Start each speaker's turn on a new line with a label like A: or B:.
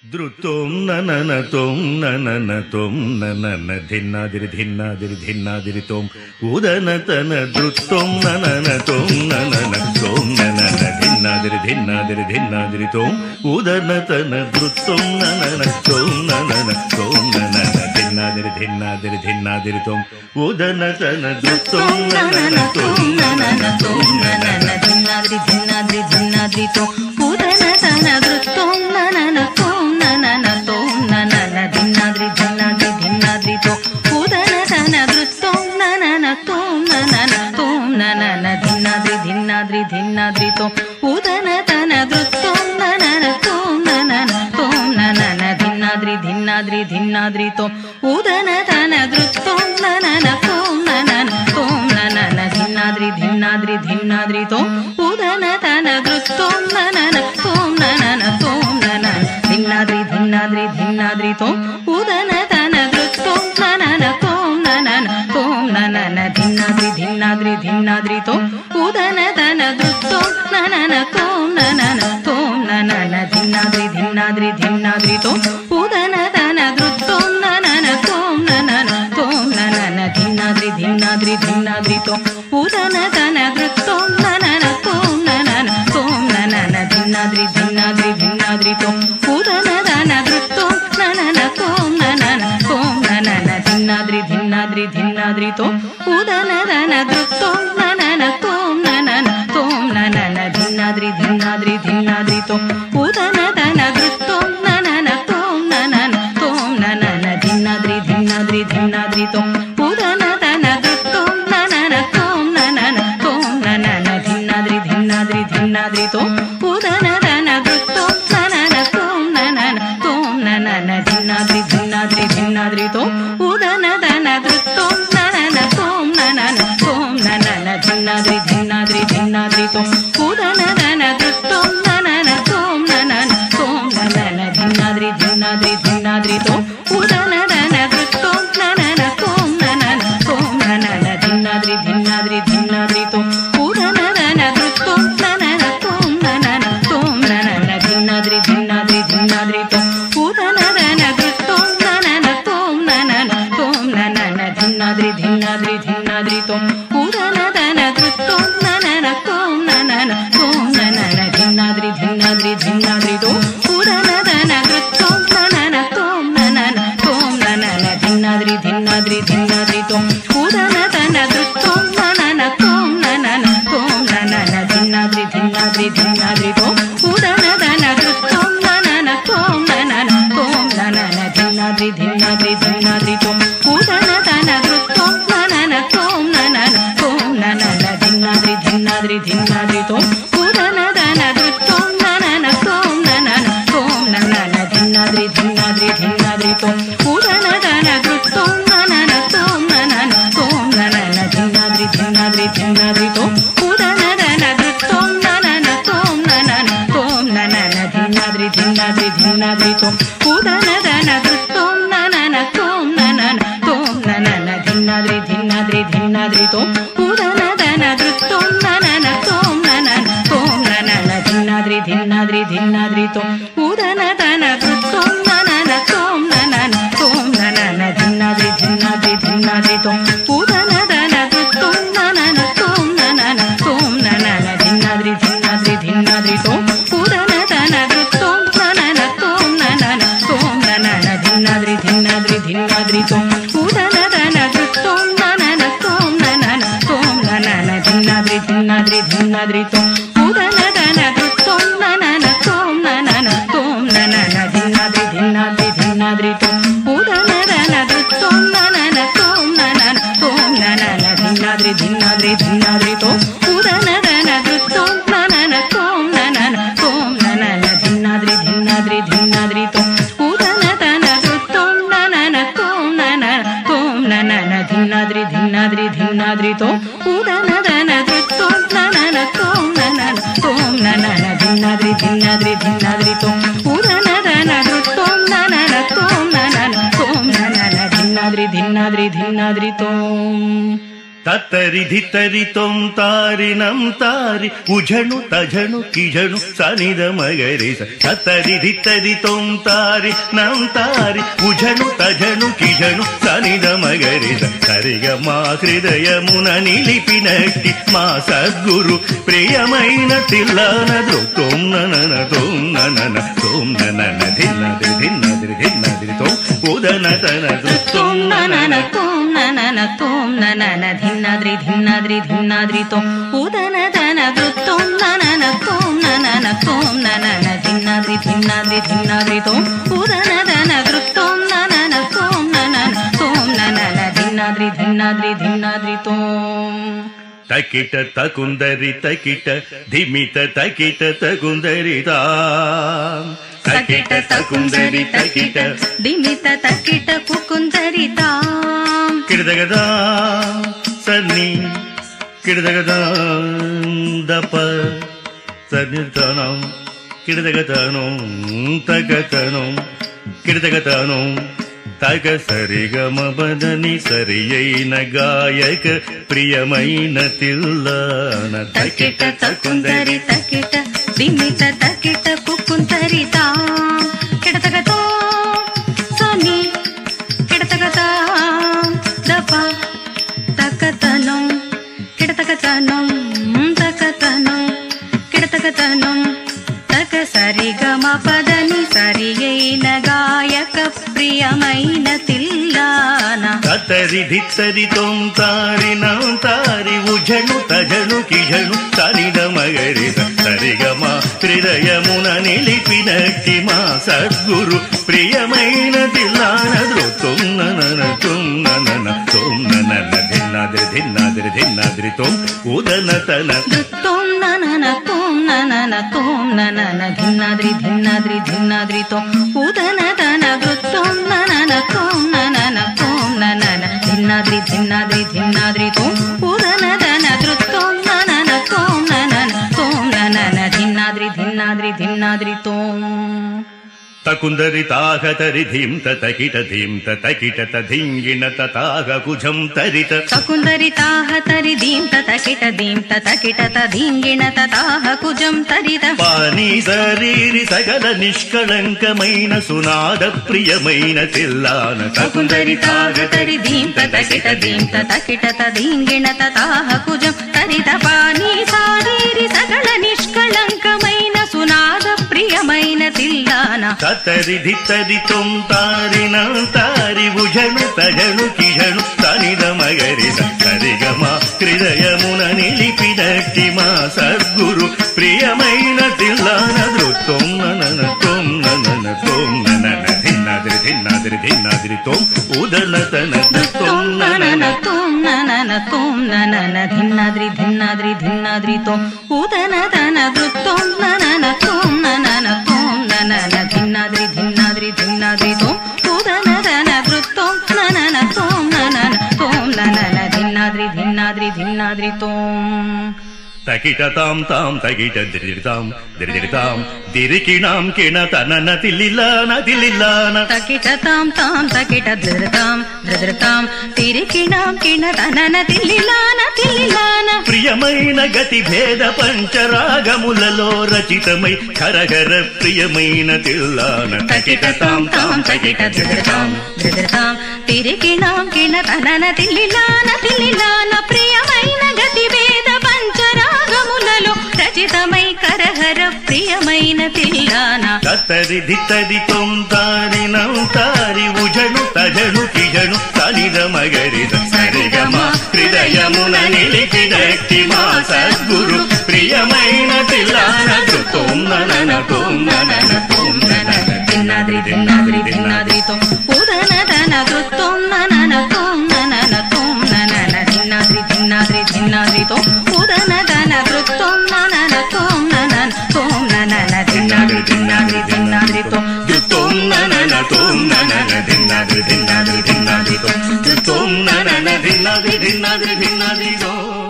A: ಧೃತೋಂ ನನನ ತೋಂ ನನನ ತೋಂ ನನನ ಧಿನ್ನಾದಿರಿ ಧಿನ್ನಾದಿರಿ ಧಿನ್ನಾದಿರಿ ತೋಂ ಉದನತನ ಧೃತೋಂ ನನನ ತೋಂ ನನನ ತೋಂ ನನನ ಧಿನ್ನಾದಿರಿ ಧಿನ್ನಾದಿರಿ ಧಿನ್ನಾದಿರಿ ತೋಂ ಉದನತನ ಧೃತೋಂ ನನನ ತೋಂ ನನನ ತೋಂ ನನನ ಧಿನ್ನಾದಿರಿ ಧಿನ್ನಾದಿರಿ ಧಿನ್ನಾದಿರಿ ತೋಂ ಉದನತನ ಧೃತೋಂ ನನನ ತೋಂ ನನನ ತೋಂ ನನನ
B: ಧಿನ್ನಾದಿರಿ ಧಿನ್ನಾದಿರಿ ಧಿನ್ನಾದಿರಿ ತೋಂ ಉದನತನ ಧೃತೋಂ ನನನ ತೋಂ ನನನ ತೋಂ ನನನ ಧಿನ್ನಾದಿರಿ ಧಿನ್ನಾದಿರಿ ಧಿನ್ನಾದಿರಿ ತೋಂ ಉದನತನ ಧೃತೋಂ ನನನ ತೋಂ ನನನ ತೋಂ ನನನ ಧಿನ್ನಾದಿರಿ ಧಿನ್ನಾದಿರಿ ಧಿನ್ನಾದಿರಿ ತೋಂ ಉದನತನ ಧೃತೋಂ ನನನ ತೋಂ ನನನ ತೋಂ ನನನ ಧಿನ್ನಾದಿರಿ ಧಿನ್ನಾದಿರಿ ಧಿನ್ನಾದಿರಿ ತೋಂ ಉದನತನ ಧೃತೋಂ ನನನ ತೋಂ ನನನ ತೋಂ ನನನ ಧಿನ್ನಾದಿರಿ ಧಿನ್ನಾದಿರಿ ಧಿನ್ನಾದಿರಿ ತೋಂ ಉದನತನ ಧೃತೋಂ ನನನ ತೋಂ ನನನ ತೋಂ ನನನ ಧಿನ್ನಾದಿರಿ ಧಿನ್ನಾದಿರಿ ಧಿನ್ನಾದಿರಿ ತೋಂ ಉದನತನ ಧೃತೋಂ ನನನ ತೋಂ ನನನ ತೋಂ ನನನ ಧಿನ್ನಾದಿರಿ ಧಿನ್ನಾದಿರಿ ಧಿನ್ನಾದಿರಿ ತೋಂ ಉದನತನ ಧೃತೋಂ ನನನ ತೋಂ ನನನ ತೋಂ ನನನ ಧಿನ್ನಾದಿರಿ ಧಿನ್ನಾದಿರಿ ಧಿನ್ನಾದಿರಿ ತೋಂ ಉದನತನ ಧೃತೋಂ ನನನ ತೋಂ ನನನ ತೋಂ ನನನ ಧಿನ್ನಾದಿರಿ ಧಿನ್ನಾದಿರಿ ಧಿನ್ನಾದಿರಿ ತೋಂ ಉದನತನ ಧೃತೋಂ ನನನ ತೋಂ ನನನ ತೋಂ ನನನ ಧಿನ್ನಾದಿರಿ ಧಿನ್ನಾದಿರಿ ಧಿನ್ನಾದಿರಿ ತೋಂ ಉದನತನ ಧೃತೋಂ ನನನ ತೋಂ ನನನ ತೋಂ ನನನ ಧಿನ್ನಾದಿರಿ ಧಿನ್ನಾದಿರಿ ಧಿನ್ನಾದಿರಿ ತೋಂ ಉದನತನ ಧೃತೋಂ ನನನ ತೋಂ ನನನ ತೋಂ ನನನ ಧಿನ್ನಾದಿರಿ ಧಿನ್ನಾದಿರಿ ಧಿನ್ನಾದಿರಿ ತೋಂ ಉದನತನ ಧೃತೋಂ ನನನ ತೋಂ ನನನ ತೋಂ ನನನ ಧಿನ್ನಾದಿರಿ ಧಿನ್ನಾದಿರಿ ಧಿನ್ನಾದಿರಿ ತೋಂ ಉದನತನ ಧೃತೋಂ ನನನ ತೋಂ ನನನ ತೋಂ ನನನ ಧಿನ್ನಾದಿರಿ ಧಿನ್ನಾದಿರಿ ಧಿನ್ನಾದಿರಿ ತೋಂ ಉದನತನ ಧೃತೋಂ ನನನ ತೋಂ ನನನ ತೋಂ ನನನ ಧಿನ್ನಾದಿರಿ ಧಿನ್ನಾದಿರಿ ಧಿನ್ನಾದಿರಿ ತೋಂ ಉದನತನ ಧೃತೋಂ ನನನ ತೋಂ ನನನ ತೋಂ ನನನ ಧಿನ್ನಾದಿರಿ ಧಿನ್ನಾದಿರಿ ಧಿನ್ನಾದಿರಿ ತೋಂ ಉದನತನ ಧೃತೋಂ ನನನ ತೋಂ ನನನ ತೋಂ ನನನ ಧಿನ್ನಾದಿರಿ ಧಿನ್ನಾದಿರಿ ಧಿನ್ನಾದಿರಿ ತೋಂ ಉದನತನ ಧೃತೋಂ ನನನ ತೋಂ ನನನ ತೋಂ ನನನ ಧಿನ್ನಾದಿರಿ ಧಿನ್ನಾದಿರಿ ಧಿನ್ನಾದಿರಿ ತೋಂ ಉದನತನ ಧೃತೋಂ ನನನ ತೋಂ ನನನ ತೋಂ ನನನ ಧಿನ್ನಾದಿರಿ ಧಿನ್ನಾದಿರಿ ಧಿನ್ನಾದಿರಿ ತೋಂ ಉದನತನ ಧೃತೋಂ ನನನ ತೋಂ ನನನ ತೋಂ ನನನ ಧಿನ್ನಾದಿರಿ ಧಿನ್ನಾದಿರಿ ಧಿನ್ನಾದಿರಿ ತೋಂ ಉದನತನ ಧೃತೋಂ ನನನ ತೋಂ ನನನ ತೋಂ ನನನ ಧಿನ್ನಾದಿರಿ ಧಿನ್ನಾದಿರಿ ಧಿನ್ನಾದಿರಿ ತೋಂ ಉದನತನ ಧೃತೋಂ ನನನ ತೋಂ ನನನ ತೋಂ ನನನ ಧಿನ್ನಾದಿರಿ ಧಿನ್ನಾದಿರಿ ಧಿನ್ನಾದಿರಿ ತೋಂ ಉದನತನ ಧೃತೋಂ ನನನ ತೋಂ ನನನ ತೋಂ ನನನ ಧಿನ್ನಾದಿರಿ ಧಿನ್ನಾದಿರಿ ಧಿನ್ನಾದಿರಿ ತೋಂ ಉದನತನ ಧೃತೋಂ ನನನ ತೋಂ ನನನ ತೋಂ ನನನ ಧಿನ್ನಾದಿರಿ ಧಿನ್ನಾದಿರಿ ಧಿನ್ನಾದಿರಿ ತೋಂ ಉದನತನ ಧೃತೋಂ ನನನ ತೋಂ ನನನ ತೋಂ ನನನ ಧಿನ್ನಾದಿರಿ ಧಿನ್ನಾದಿರಿ ಧಿನ್ನಾದಿರಿ ತೋಂ ಉದನತನ ಧೃತೋಂ ನನನ ತೋಂ ನನನ ತೋಂ ನನನ ಧಿನ್ನಾದಿರಿ ಧಿನ್ನಾದಿರಿ ಧಿನ್ನಾದಿರಿ ತೋಂ ಉದನತನ ಧೃತೋಂ ನನನ ತೋಂ ನನನ ತೋಂ ನನನ ಧಿನ್ನಾದಿರಿ ಧಿನ್ನಾದಿರಿ ಧಿನ್ನಾದಿರಿ ತೋಂ ಉದನತನ ಧೃತೋಂ ನನನ ತೋಂ ನನನ ತೋಂ ನನನ ಧಿನ್ನಾದಿರಿ ಧಿನ್ನಾದಿರಿ ಧಿನ್ನಾದಿರಿ ತೋಂ ಉದನತನ ಧೃತೋಂ ನನನ ತೋಂ ನನನ ತೋಂ ನನನ ಧಿನ್ನಾದಿರಿ ಧಿನ್ನಾದಿರಿ ಧಿನ್ನಾದಿರಿ ತೋಂ ಉದನತನ ಧೃತೋಂ ನನನ ತೋಂ ನನನ ತೋಂ ನನನ ಧಿನ್ನಾದಿರಿ ಧಿನ್ನಾದಿರಿ ಧಿನ್ನಾದಿರಿ ತೋಂ ಉದನತನ ಧೃತೋಂ ನನನ ತೋಂ ನನನ ತೋಂ ನನನ ಧಿನ್ನಾದಿರಿ ಧಿನ್ನಾದಿರಿ ಧಿನ್ನಾದಿರಿ ತೋಂ ಉದನತನ ಧೃತೋಂ ನನನ ತೋಂ ನನನ ತೋಂ ನನನ ಧಿನ್ನಾದಿರಿ ಧಿನ್ನಾದಿರಿ ಧಿನ್ನಾದಿರಿ ತೋಂ ಉದನತನ ಧೃತೋಂ ನನನ ತೋಂ ನನನ ತೋಂ ನನನ ಧಿನ್ನಾದಿರಿ ಧಿನ್ನಾದಿರಿ ಧಿನ್ನಾದಿರಿ ತೋಂ ಉದನತನ ಧೃತೋಂ ನನನ ತೋಂ ನನನ ತೋಂ ನನನ ಧಿನ್ನಾದಿರಿ ಧಿನ್ನಾದಿರಿ ಧಿನ್ನಾದಿರಿ ತೋಂ ಉದನತನ ಧೃತೋಂ ನನನ ತೋಂ ನನನ ತೋಂ ನನನ ಧಿನ್ನಾದಿರಿ ಧಿನ್ನಾದಿರಿ ಧಿನ್ನಾದಿರಿ ತೋಂ ಉದನತನ ಧೃತೋಂ ನನನ ತೋಂ ನನನ ತೋಂ ನನನ ಧಿನ್ನಾದಿರಿ ಧಿನ್ನಾದಿರಿ ಧಿನ್ನಾದಿರಿ ತೋಂ ಉದನತನ ಧೃತೋಂ ನನನ ತೋಂ ನನನ ತೋಂ ನನನ ಧಿನ್ನಾದಿರಿ ಧಿನ್ನಾದಿರಿ ಧಿನ್ನಾದಿರಿ ತೋಂ ಉದನತನ ಧೃತೋಂ ನನನ ತೋಂ ನನನ ತೋಂ ನನನ ಧಿನ್ನಾದಿರಿ ಧಿನ್ನಾದಿರಿ ಧಿನ್ನಾದಿರಿ ತೋಂ ಉದನತನ ಧೃತೋಂ ನನನ ತೋಂ ನನನ ತೋಂ ನನನ ಧಿನ್ನಾದಿರಿ ಧಿನ್ನಾದಿರಿ ಧಿನ್ನಾದಿರಿ ತೋಂ ಉದನತನ ಧೃತೋಂ ನನನ ತೋಂ ನನನ ತೋಂ ನನನ ಧಿನ್ನಾದಿರಿ ಧಿನ್ನಾದಿರಿ ಧಿನ್ನಾದಿರಿ ತೋಂ
A: తత్తరి ధిత్తరి తొం తారినం తారి ఉఝణు తఝణు కిఝణు సనిద మగరి తత్తరి ధిత్తరి తొం తారి నం తారి ఉఝణు తఝణు కిఝణు సనిద మగరి సరిగ మా హృదయమున నిలిపినట్టి మా సద్గురు ప్రియమైన తిల్లనదు తొం ననన తొం ననన తొం ననన ధిన్నదిరి ధిన్నదిరి ధిన్నదిరి తొం ఉదన తనదు తొం ననన
B: తోం ననన తోం ననన ధిన్నాద్రి ధిన్నాద్రి ధిన్నాద్రి తోం ఉదన దన తోం ననన తోం ననన తోం ననన ధిన్నాద్రి ధిన్నాద్రి ధిన్నాద్రి తోం ఉదన దన తోం ననన తోం ననన తోం ననన ధిన్నాద్రి ధిన్నాద్రి ధిన్నాద్రి తోం
A: తకిట తకుందరి తకిట ధిమిత తకిట తకుందరితా తకిట తకుందరి తకిట
B: ధిమిత తకిట కుకుందరితా
A: కిడదగదా సన్ని కిడదగదా దప సన్నితనం కిడదగతనం తగతనం కిడదగతనం తగ సరిగమ బదని సరి అయిన గాయక ప్రియమైన తిల్లన
B: తకిట తకుందరి తకిట ధిమిత తకిట కుకుందరితా కిడతగతో సని కిడతగతా దప తకతనం కిడతగతనం తకతనం కిడతగతనం తక సరిగమ పదని సరి అయిన గాయక ప్రియమైన తిల్లాన
A: తత్తరి ధిత్తరి తొం తారినం తారి ఉఝణు తఝణు కిఝణు సనిద మగరి సరిగమ హృదయమున నిలిపినట్టి మా సద్గురు ప్రియమైన తిల్లానదు తొం ననన తొం ననన తొం ననన ధిన్నాద్రి ధిన్నాద్రి ధిన్నాద్రి తొం ఉదన తన
B: తోం ననన తోం ననన తోం ననన ధిన్నాద్రి ధిన్నాద్రి ధిన్నాద్రి తోం ఉదన దన తోం ననన తోం ననన తోం ననన ధిన్నాద్రి ధిన్నాద్రి ధిన్నాద్రి తోం ఉదన దన తోం ననన తోం ననన తోం ననన ధిన్నాద్రి ధిన్నాద్రి ధిన్నాద్రి తోం
A: తకుందరి తాహతరి ధీం తకిట ధీం తకిట తధింగిణ తతాహ కుజం తరిత
B: తకుందరి తాహ తరి దీం తకిట దీం తకిట తధింగిణ తతాహ కుజం తరిత
A: పాని శరీరి సకల నిష్కళంకమైన సునాద ప్రియమైన తిల్లాన
B: తకుందరి తాహ తరి దీం తకిట దీం తకిట తధింగిణ తతాహ కుజం తరిత పాని శారీరి సకల నిష్కళంకమైన సునాద ప్రియమైన తిల్లాన
A: తత్తరి ధిత్తరి తొం తారినం తారి ఉఝణు తఝణు కిఝణు సనిద మగరి సరిగమ హృదయమున నిలిపినట్టి మా సద్గురు ప్రియమైన తిల్లానదు తొం ననన తొం ననన తొం ననన ధిన్నాద్రి ధిన్నాద్రి ధిన్నాద్రి తొం ఉదన తన
B: తోం ననన తోం ననన తోం ననన ధిన్నాద్రి ధిన్నాద్రి ధిన్నాద్రి తోం ఉదన దన తోం ననన తోం ననన తోం ననన ధిన్నాద్రి ధిన్నాద్రి ధిన్నాద్రి తోం ఉదన దన తోం ననన తోం ననన తోం ననన ధిన్నాద్రి ధిన్నాద్రి ధిన్నాద్రి తోం
A: తకిట తాం తాం తకిట దిరితాం దిరితాం దిరికిణాం కిణ తనన తిల్లిలాన తిల్లిలాన
B: తకిట తాం తాం తకిట ధృతాం ధృతాం తిరికిణాం కిణ తనన తిల్లిలాన తిల్లిలాన
A: ప్రియమైన గతి భేద పంచరాగములలో రచితమై ఖరఘర ప్రియమైన తిల్లాన
B: తకిట తాం తాం తకిట ధృతాం ధృతాం తిరికిణాం కిణ తనన తిల్లిలాన తిల్లిలాన ప్రియమైన గతి భేద పంచరాగములలో రచితమై కరహర ప్రియమైన తిల్లాన
A: తత్తరి ధిత్తరి తొం తారినం తారి ఉఝణు తఝణు కిఝణు సనిద మగరి సరిగమ హృదయమున నిలిపినట్టి మా సద్గురు ప్రియమైన తిల్లానదు తొం ననన తొం ననన తొం ననన
B: ధిన్నాద్రి ధిన్నాద్రి ధిన్నాద్రి తోం ఉదన దన తోం ననన తోం ననన తోం ననన ధిన్నాద్రి ధిన్నాద్రి ధిన్నాద్రి తోం ఉదన దన తోం ననన తోం ననన తోం ననన ధిన్నాద్రి ధిన్నాద్రి ధిన్నాద్రి తోం
A: తొం ననన తొం ననన ధిన్నాద్రి ధిన్నాద్రి ధిన్నాద్రి తొం ననన ధిన్నాద్రి ధిన్నాద్రి ధిన్నాద్రి తొం